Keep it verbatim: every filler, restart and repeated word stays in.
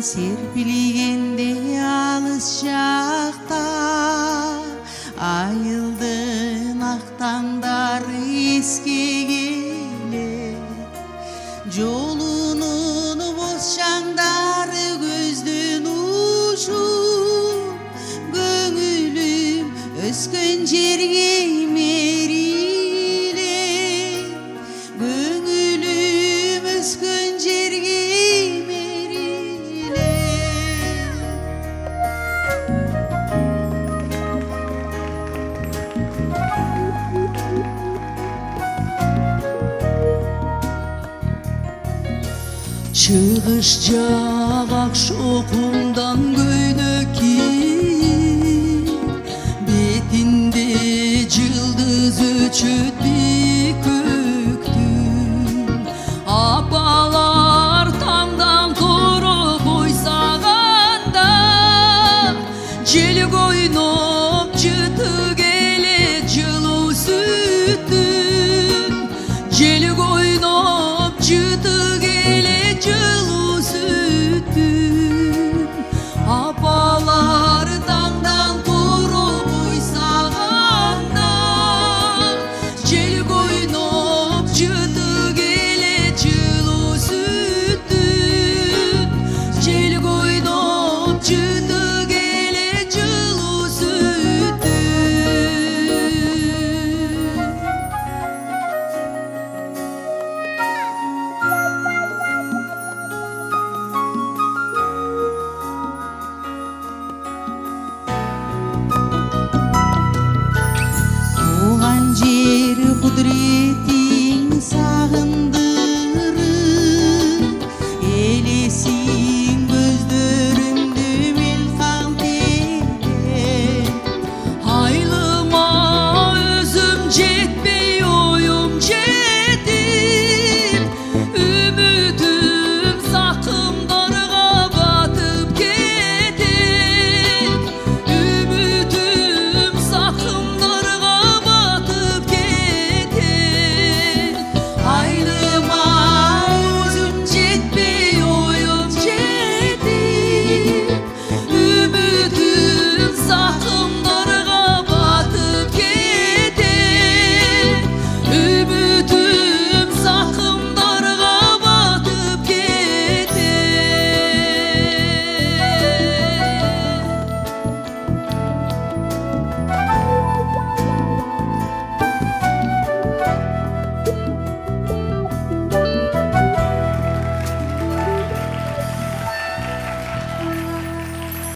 серпилгенде алыс жакта айылдын ак таңдары эске келет жолунун боз шаңдары көздөн ушуп көңүлүм өскөн жерге мерилет көңүлүм өскөн жерге чыгыш жак ак шокуңдан көйнөкий бетинде жылдыз өчөт бийик көктүн апалар таңдан туруп ойсаганда жел койноп жыты келет жылуу сүттүн жел койноп жыты апалар таңдан туруп уйсаганда жел койноп жыты келет жылуу сүттүн жел койноп жыты келет жылуу жер кудурети